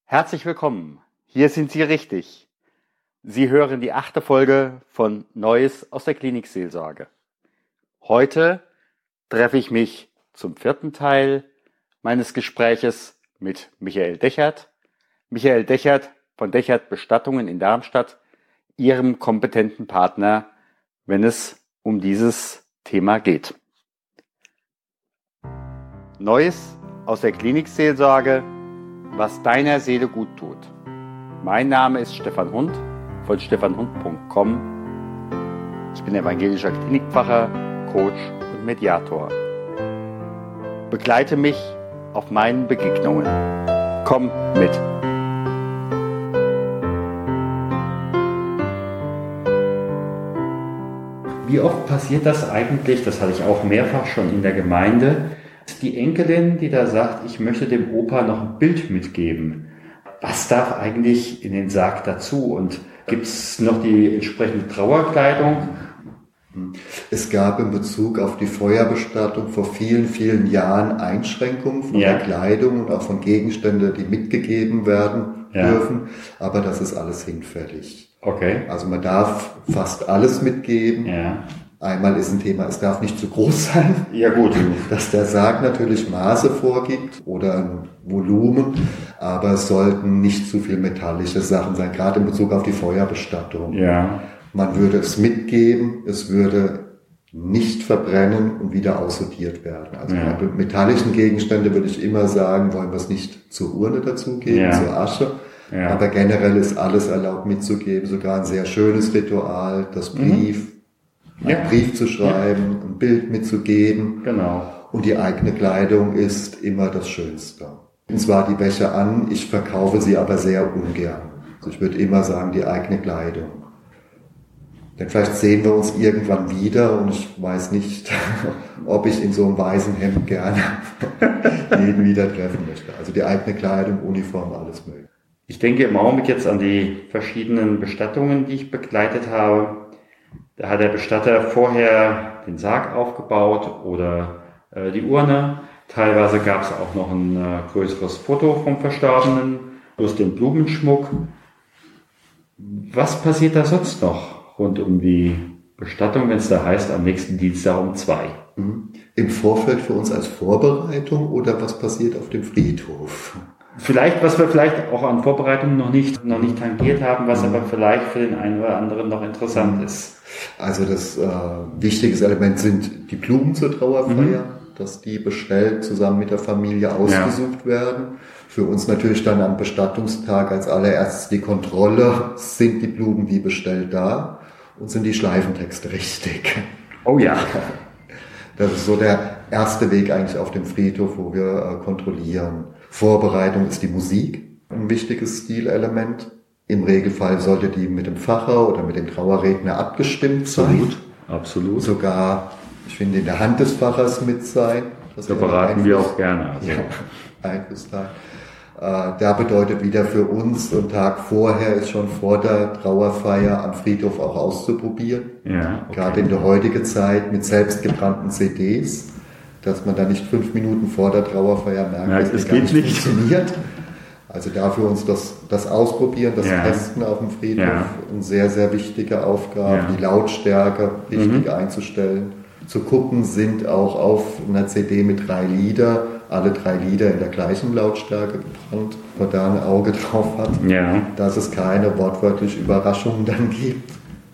Herzlich willkommen. Hier sind Sie richtig. Sie hören die 8. Folge von Neues aus der Klinikseelsorge. Heute treffe ich mich zum 4. Teil meines Gespräches mit Michael Dechert. Michael Dechert von Dechert Bestattungen in Darmstadt, Ihrem kompetenten Partner, wenn es um dieses Thema geht. Neues aus der Klinikseelsorge, was deiner Seele gut tut. Mein Name ist Stefan Hund von stefanhund.com. Ich bin evangelischer Klinikpfarrer, Coach und Mediator. Begleite mich auf meinen Begegnungen. Komm mit. Wie oft passiert das eigentlich, das hatte ich auch mehrfach schon in der Gemeinde, die Enkelin, die da sagt, ich möchte dem Opa noch ein Bild mitgeben. Was darf eigentlich in den Sarg dazu? Und gibt es noch die entsprechende Trauerkleidung? Es gab in Bezug auf die Feuerbestattung vor vielen, vielen Jahren Einschränkungen von der Kleidung und auch von Gegenständen, die mitgegeben werden dürfen. Aber das ist alles hinfällig. Okay. Also man darf fast alles mitgeben. Ja. Einmal ist ein Thema, es darf nicht zu groß sein. Ja gut. Dass der Sarg natürlich Maße vorgibt oder ein Volumen, aber es sollten nicht zu viel metallische Sachen sein, gerade in Bezug auf die Feuerbestattung. Ja. Man würde es mitgeben, es würde nicht verbrennen und wieder aussortiert werden. Also bei metallischen Gegenstände würde ich immer sagen, wollen wir es nicht zur Urne dazugeben, zur Asche. Ja. Aber generell ist alles erlaubt mitzugeben, sogar ein sehr schönes Ritual, das Brief. Einen Brief zu schreiben, ein Bild mitzugeben. Genau. Und die eigene Kleidung ist immer das Schönste. Und zwar die Wäsche an, ich verkaufe sie aber sehr ungern. Also ich würde immer sagen, die eigene Kleidung. Denn vielleicht sehen wir uns irgendwann wieder und ich weiß nicht, ob ich in so einem weißen Hemd gerne jeden wieder treffen möchte. Also die eigene Kleidung, Uniform, alles mögliche. Ich denke im Augenblick jetzt an die verschiedenen Bestattungen, die ich begleitet habe. Da hat der Bestatter vorher den Sarg aufgebaut oder die Urne. Teilweise gab es auch noch ein größeres Foto vom Verstorbenen, plus den Blumenschmuck. Was passiert da sonst noch rund um die Bestattung, wenn es da heißt, am nächsten Dienstag um 2? Im Vorfeld für uns als Vorbereitung oder was passiert auf dem Friedhof? Vielleicht, was wir vielleicht auch an Vorbereitungen noch nicht tangiert haben, was aber vielleicht für den einen oder anderen noch interessant ist. Also das wichtiges Element sind die Blumen zur Trauerfeier, dass die bestellt zusammen mit der Familie ausgesucht werden. Für uns natürlich dann am Bestattungstag als allererstes die Kontrolle, sind die Blumen wie bestellt da und sind die Schleifentexte richtig. Oh ja. Das ist so der erste Weg eigentlich auf dem Friedhof, wo wir kontrollieren. Vorbereitung ist die Musik, ein wichtiges Stilelement. Im Regelfall sollte die mit dem Pfarrer oder mit dem Trauerredner abgestimmt sein. Absolut. Sogar, ich finde, in der Hand des Pfarrers mit sein. Da beraten wir auch gerne. Also. Ja, Einflussteil. Da bedeutet wieder für uns, einen Tag vorher ist schon vor der Trauerfeier am Friedhof auch auszuprobieren. Ja, okay. Gerade in der heutigen Zeit mit selbstgebrannten CDs, dass man da nicht 5 Minuten vor der Trauerfeier merkt, dass das nicht funktioniert. Also dafür uns das Ausprobieren, das Testen auf dem Friedhof, eine sehr, sehr wichtige Aufgabe, die Lautstärke richtig einzustellen. Zu gucken, sind auch auf einer CD mit 3 Lieder, alle 3 Lieder in der gleichen Lautstärke gebrannt, wo man da ein Auge drauf hat, dass es keine wortwörtliche Überraschungen dann gibt.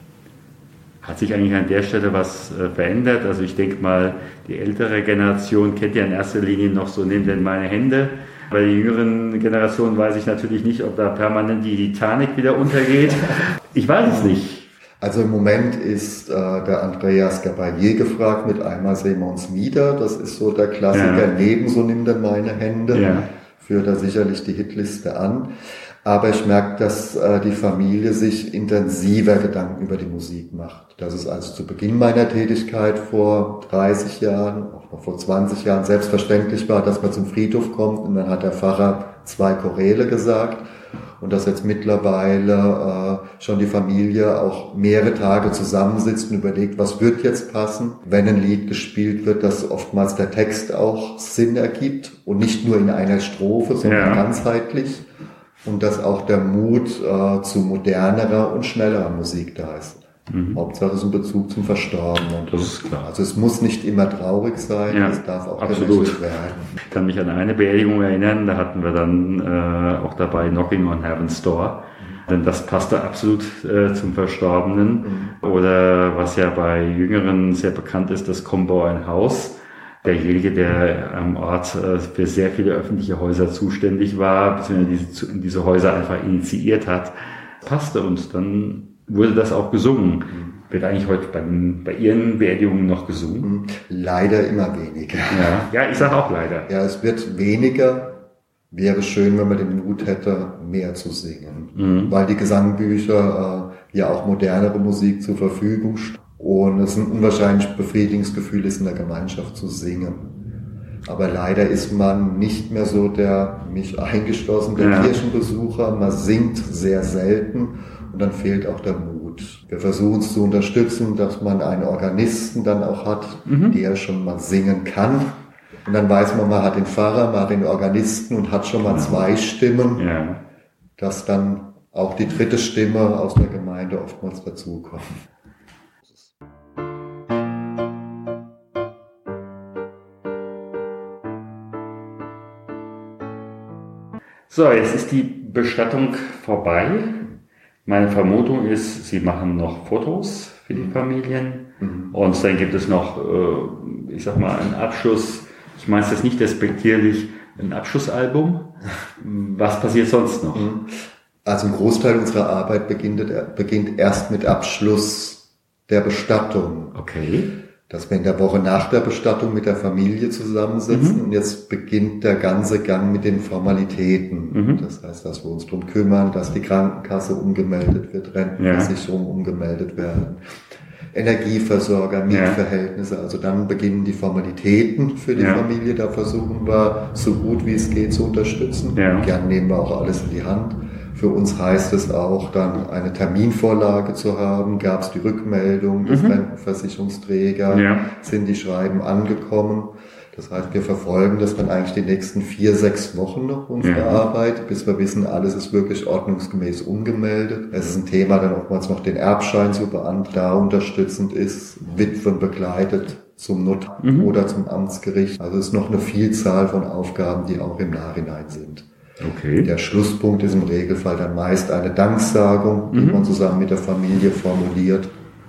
Hat sich eigentlich an der Stelle was verändert? Also ich denke mal, die ältere Generation kennt ja in erster Linie noch so, nimm denn meine Hände. Bei der jüngeren Generation weiß ich natürlich nicht, ob da permanent die Titanic wieder untergeht. Ich weiß es nicht. Also im Moment ist der Andreas Gabalier gefragt mit Einmal sehen wir uns wieder. Das ist so der Klassiker. Neben so nimm denn meine Hände. Führt da sicherlich die Hitliste an. Aber ich merke, dass die Familie sich intensiver Gedanken über die Musik macht. Dass es also zu Beginn meiner Tätigkeit vor 30 Jahren, auch noch vor 20 Jahren selbstverständlich war, dass man zum Friedhof kommt und dann hat der Pfarrer 2 Choräle gesagt. Und dass jetzt mittlerweile schon die Familie auch mehrere Tage zusammensitzt und überlegt, was wird jetzt passen, wenn ein Lied gespielt wird, dass oftmals der Text auch Sinn ergibt und nicht nur in einer Strophe, sondern ganzheitlich. und dass auch der Mut zu modernerer und schnellerer Musik da ist. Hauptsache ist ein Bezug zum Verstorbenen. Das ist klar. Also es muss nicht immer traurig sein, Ja, es darf auch absolut werden. Ich kann mich an eine Beerdigung erinnern, da hatten wir dann auch dabei Knocking on Heaven's Door. Denn das passte absolut zum Verstorbenen. Oder was ja bei Jüngeren sehr bekannt ist, das Komm bau ein Haus. Derjenige, der am Ort für sehr viele öffentliche Häuser zuständig war, beziehungsweise diese Häuser einfach initiiert hat, passte und dann wurde das auch gesungen. Wird eigentlich heute bei Ihren Beerdigungen noch gesungen? Leider immer weniger. Ja, ich sage auch leider. Ja, es wird weniger. Wäre schön, wenn man den Mut hätte, mehr zu singen. Weil die Gesangbücher ja auch modernere Musik zur Verfügung stehen. Und es ein unwahrscheinlich befriedigendes Gefühl ist, in der Gemeinschaft zu singen. Aber leider ist man nicht mehr so mich eingeschlossen, der Kirchenbesucher. Man singt sehr selten und dann fehlt auch der Mut. Wir versuchen es zu unterstützen, dass man einen Organisten dann auch hat, der schon mal singen kann. Und dann weiß man hat den Pfarrer, man hat den Organisten und hat schon mal 2 Stimmen, dass dann auch die 3. Stimme aus der Gemeinde oftmals dazukommt. So, jetzt ist die Bestattung vorbei. Meine Vermutung ist, Sie machen noch Fotos für die Familien und dann gibt es noch, ich sag mal, einen Abschluss. Ich meine es jetzt nicht despektierlich, ein Abschlussalbum. Was passiert sonst noch? Also ein Großteil unserer Arbeit beginnt erst mit Abschluss der Bestattung. Okay. Dass wir in der Woche nach der Bestattung mit der Familie zusammensitzen und jetzt beginnt der ganze Gang mit den Formalitäten. Das heißt, dass wir uns darum kümmern, dass die Krankenkasse umgemeldet wird, Rentenversicherung umgemeldet werden. Energieversorger, Mietverhältnisse, also dann beginnen die Formalitäten für die Familie, da versuchen wir so gut wie es geht zu unterstützen. Gern nehmen wir auch alles in die Hand. Für uns heißt es auch dann eine Terminvorlage zu haben, gab es die Rückmeldung des Rentenversicherungsträgers, sind die Schreiben angekommen. Das heißt, wir verfolgen das dann eigentlich die nächsten 4-6 Wochen noch, unsere Arbeit, bis wir wissen, alles ist wirklich ordnungsgemäß umgemeldet. Es ist ein Thema, dann oftmals noch den Erbschein zu beantragen, da unterstützend ist, Witwen begleitet zum Notar oder zum Amtsgericht. Also es ist noch eine Vielzahl von Aufgaben, die auch im Nachhinein sind. Okay. Der Schlusspunkt ist im Regelfall dann meist eine Danksagung, die man zusammen mit der Familie formuliert.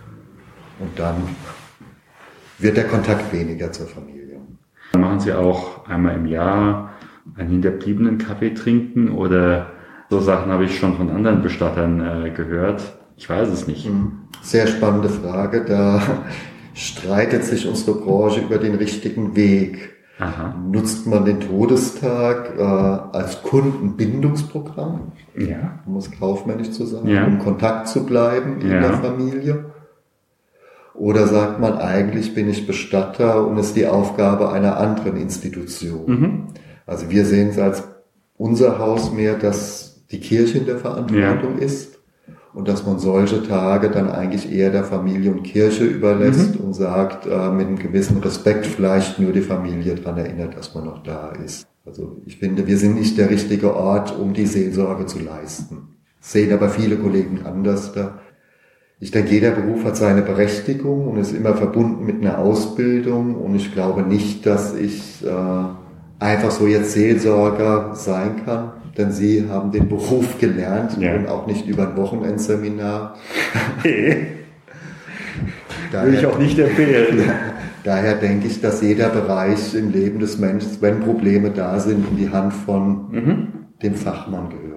Und dann wird der Kontakt weniger zur Familie. Dann machen Sie auch einmal im Jahr einen hinterbliebenen Kaffee trinken oder so Sachen habe ich schon von anderen Bestattern gehört. Ich weiß es nicht. Sehr spannende Frage. Da streitet sich unsere Branche über den richtigen Weg. Aha. Nutzt man den Todestag als Kundenbindungsprogramm, um es kaufmännisch zu sagen, um in Kontakt zu bleiben in der Familie? Oder sagt man, eigentlich bin ich Bestatter und ist die Aufgabe einer anderen Institution? Also wir sehen es als unser Haus mehr, dass die Kirche in der Verantwortung ist und dass man solche Tage dann eigentlich eher der Familie und Kirche überlässt und sagt, mit einem gewissen Respekt vielleicht nur die Familie daran erinnert, dass man noch da ist. Also ich finde, wir sind nicht der richtige Ort, um die Seelsorge zu leisten. Sehen aber viele Kollegen anders da. Ich denke, jeder Beruf hat seine Berechtigung und ist immer verbunden mit einer Ausbildung und ich glaube nicht, dass ich einfach so jetzt Seelsorger sein kann, denn Sie haben den Beruf gelernt und auch nicht über ein Wochenendseminar. Würde ich auch nicht empfehlen. Daher denke ich, dass jeder Bereich im Leben des Menschen, wenn Probleme da sind, in die Hand von dem Fachmann gehören.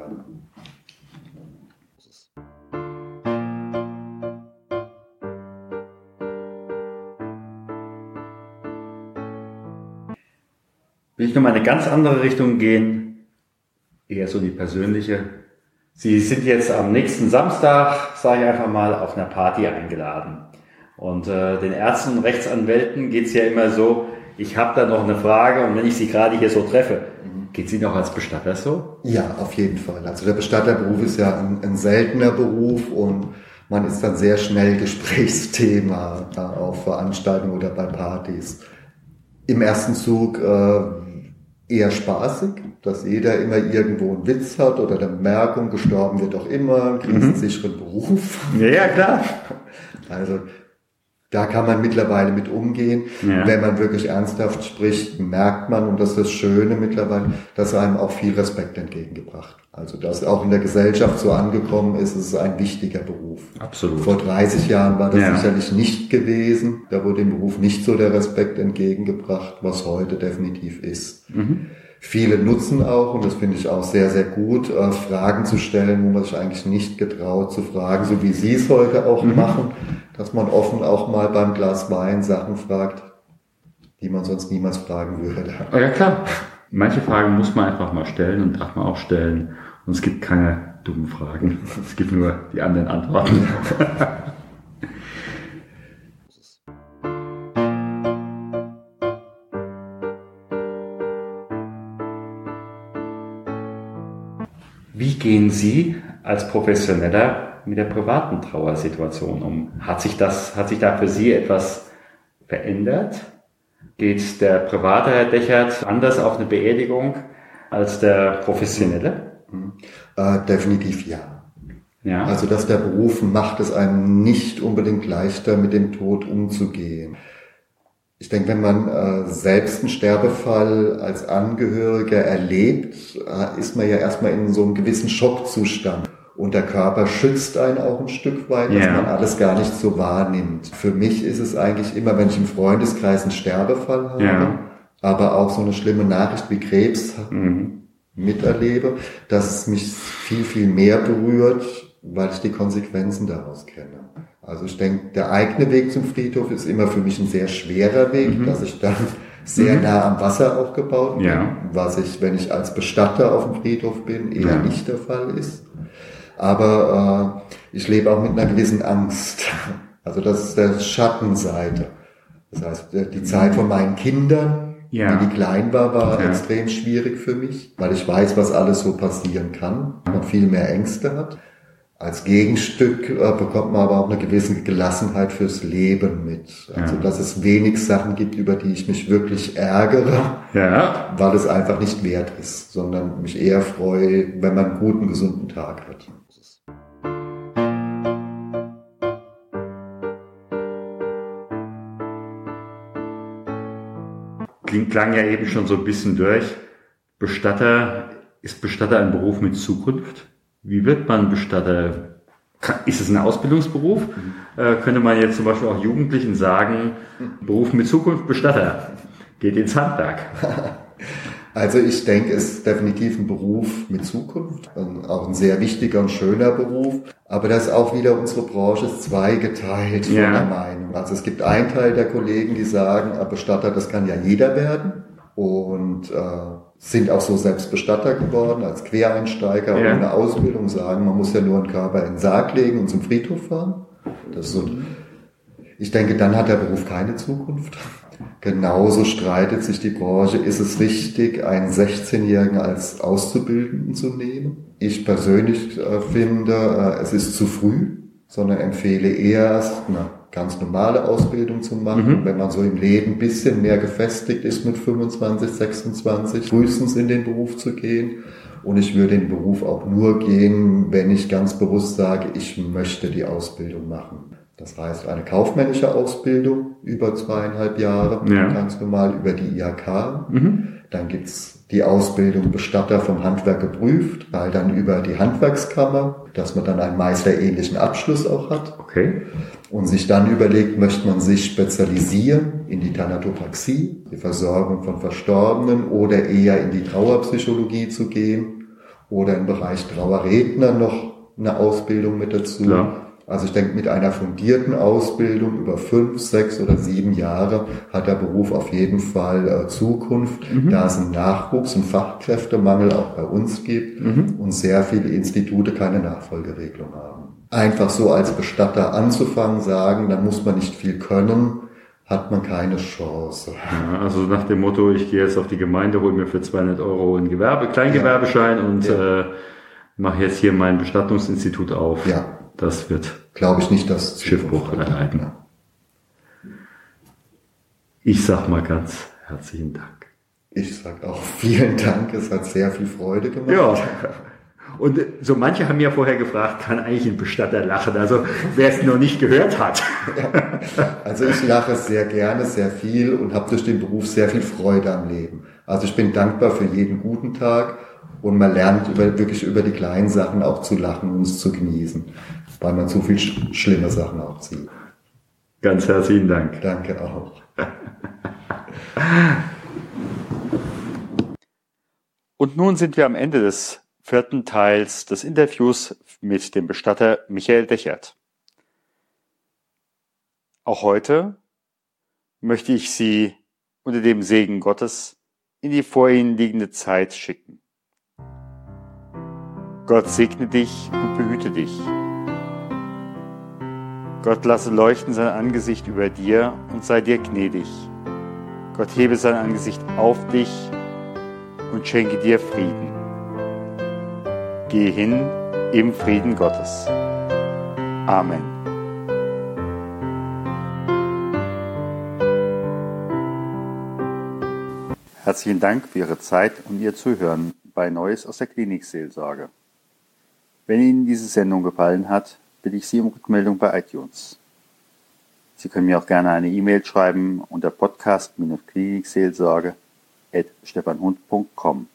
Will ich nochmal in eine ganz andere Richtung gehen, eher so die persönliche. Sie sind jetzt am nächsten Samstag, sage ich einfach mal, auf einer Party eingeladen. Und den Ärzten und Rechtsanwälten geht's ja immer so, ich habe da noch eine Frage und wenn ich Sie gerade hier so treffe, geht Sie noch als Bestatter so? Ja, auf jeden Fall. Also der Bestatterberuf ist ja ein seltener Beruf und man ist dann sehr schnell Gesprächsthema auf Veranstaltungen oder bei Partys. Im ersten Zug eher spaßig, dass jeder immer irgendwo einen Witz hat oder eine Bemerkung, gestorben wird doch immer, einen krisensicheren Beruf. Ja, klar. Also da kann man mittlerweile mit umgehen. Ja. Wenn man wirklich ernsthaft spricht, merkt man, und das ist das Schöne mittlerweile, dass einem auch viel Respekt entgegengebracht. Also dass auch in der Gesellschaft so angekommen ist, es ist ein wichtiger Beruf. Absolut. Vor 30 Jahren war das sicherlich nicht gewesen. Da wurde dem Beruf nicht so der Respekt entgegengebracht, was heute definitiv ist. Viele nutzen auch, und das finde ich auch sehr, sehr gut, Fragen zu stellen, wo man sich eigentlich nicht getraut zu fragen, so wie Sie es heute auch machen, dass man offen auch mal beim Glas Wein Sachen fragt, die man sonst niemals fragen würde. Ja, klar. Manche Fragen muss man einfach mal stellen und darf man auch stellen. Und es gibt keine dummen Fragen. Es gibt nur die anderen Antworten. Wie gehen Sie als Professioneller mit der privaten Trauersituation um? Hat sich da für Sie etwas verändert? Geht der private Herr Dechert anders auf eine Beerdigung als der professionelle? Definitiv ja. Also dass der Beruf macht es einem nicht unbedingt leichter, mit dem Tod umzugehen. Ich denke, wenn man selbst einen Sterbefall als Angehöriger erlebt, ist man ja erstmal in so einem gewissen Schockzustand. Und der Körper schützt einen auch ein Stück weit, dass man alles gar nicht so wahrnimmt. Für mich ist es eigentlich immer, wenn ich im Freundeskreis einen Sterbefall habe, aber auch so eine schlimme Nachricht wie Krebs miterlebe, dass es mich viel, viel mehr berührt, weil ich die Konsequenzen daraus kenne. Also ich denke, der eigene Weg zum Friedhof ist immer für mich ein sehr schwerer Weg, dass ich dann sehr nah am Wasser aufgebaut bin, was ich, wenn ich als Bestatter auf dem Friedhof bin, eher nicht der Fall ist. Aber ich lebe auch mit einer gewissen Angst. Also das ist der Schattenseite. Das heißt, die Zeit von meinen Kindern, wie die klein war extrem schwierig für mich, weil ich weiß, was alles so passieren kann. Man viel mehr Ängste hat. Als Gegenstück bekommt man aber auch eine gewisse Gelassenheit fürs Leben mit. Also dass es wenig Sachen gibt, über die ich mich wirklich ärgere, weil es einfach nicht wert ist, sondern mich eher freue, wenn man einen guten, gesunden Tag hat. Klang ja eben schon so ein bisschen durch. Ist Bestatter ein Beruf mit Zukunft? Wie wird man Bestatter? Ist es ein Ausbildungsberuf? Könnte man jetzt zum Beispiel auch Jugendlichen sagen, Beruf mit Zukunft, Bestatter, geht ins Handwerk? Also ich denke, es ist definitiv ein Beruf mit Zukunft, auch ein sehr wichtiger und schöner Beruf. Aber das ist auch wieder unsere Branche ist zweigeteilt von der Meinung. Also es gibt einen Teil der Kollegen, die sagen, Bestatter, das kann ja jeder werden. Und sind auch so selbst Bestatter geworden, als Quereinsteiger ohne Ausbildung, sagen, man muss ja nur einen Körper in den Sarg legen und zum Friedhof fahren. Das ist so. Ich denke, dann hat der Beruf keine Zukunft. Genauso streitet sich die Branche, ist es richtig, einen 16-Jährigen als Auszubildenden zu nehmen? Ich persönlich finde, es ist zu früh, sondern empfehle erst eine ganz normale Ausbildung zu machen. Wenn man so im Leben ein bisschen mehr gefestigt ist mit 25, 26, frühestens in den Beruf zu gehen. Und ich würde in den Beruf auch nur gehen, wenn ich ganz bewusst sage, ich möchte die Ausbildung machen. Das heißt, eine kaufmännische Ausbildung über 2,5 Jahre, ganz normal über die IHK. Dann gibt's die Ausbildung Bestatter vom Handwerk geprüft, weil dann über die Handwerkskammer, dass man dann einen meisterähnlichen Abschluss auch hat. Okay. Und sich dann überlegt, möchte man sich spezialisieren in die Thanatopraxie, die Versorgung von Verstorbenen, oder eher in die Trauerpsychologie zu gehen oder im Bereich Trauerredner noch eine Ausbildung mit dazu. Ja. Also ich denke, mit einer fundierten Ausbildung über 5, 6 oder 7 Jahre hat der Beruf auf jeden Fall Zukunft, da es einen Nachwuchs- und Fachkräftemangel auch bei uns gibt und sehr viele Institute keine Nachfolgeregelung haben. Einfach so als Bestatter anzufangen, sagen, dann muss man nicht viel können, hat man keine Chance. Ja, also nach dem Motto, ich gehe jetzt auf die Gemeinde, hole mir für 200 € einen Kleingewerbeschein und mache jetzt hier mein Bestattungsinstitut auf. Ja. Das wird, glaube ich, nicht das Schiffbruch erleiden. Ja. Ich sag mal ganz herzlichen Dank. Ich sage auch vielen Dank, es hat sehr viel Freude gemacht. Ja. Und so manche haben ja vorher gefragt, kann eigentlich ein Bestatter lachen? Also wer es noch nicht gehört hat. Ja. Also ich lache sehr gerne, sehr viel und habe durch den Beruf sehr viel Freude am Leben. Also ich bin dankbar für jeden guten Tag und man lernt wirklich über die kleinen Sachen auch zu lachen und es zu genießen, weil man so viel schlimme Sachen auch sieht. Ganz herzlichen Dank. Danke auch. Und nun sind wir am Ende des 4. Teils des Interviews mit dem Bestatter Michael Dechert. Auch heute möchte ich Sie unter dem Segen Gottes in die vor Ihnen liegende Zeit schicken. Gott segne dich und behüte dich. Gott lasse leuchten sein Angesicht über dir und sei dir gnädig. Gott hebe sein Angesicht auf dich und schenke dir Frieden. Gehe hin im Frieden Gottes. Amen. Herzlichen Dank für Ihre Zeit und Ihr Zuhören bei Neues aus der Klinikseelsorge. Wenn Ihnen diese Sendung gefallen hat, bitte ich Sie um Rückmeldung bei iTunes. Sie können mir auch gerne eine E-Mail schreiben unter podcast-klinikseelsorge@stefanhund.com.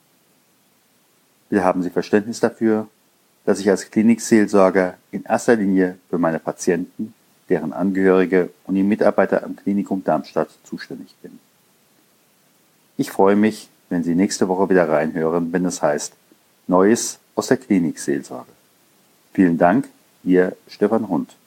Bitte haben Sie Verständnis dafür, dass ich als Klinikseelsorger in erster Linie für meine Patienten, deren Angehörige und die Mitarbeiter am Klinikum Darmstadt zuständig bin. Ich freue mich, wenn Sie nächste Woche wieder reinhören, wenn es heißt Neues aus der Klinikseelsorge. Vielen Dank, Ihr Stefan Hund.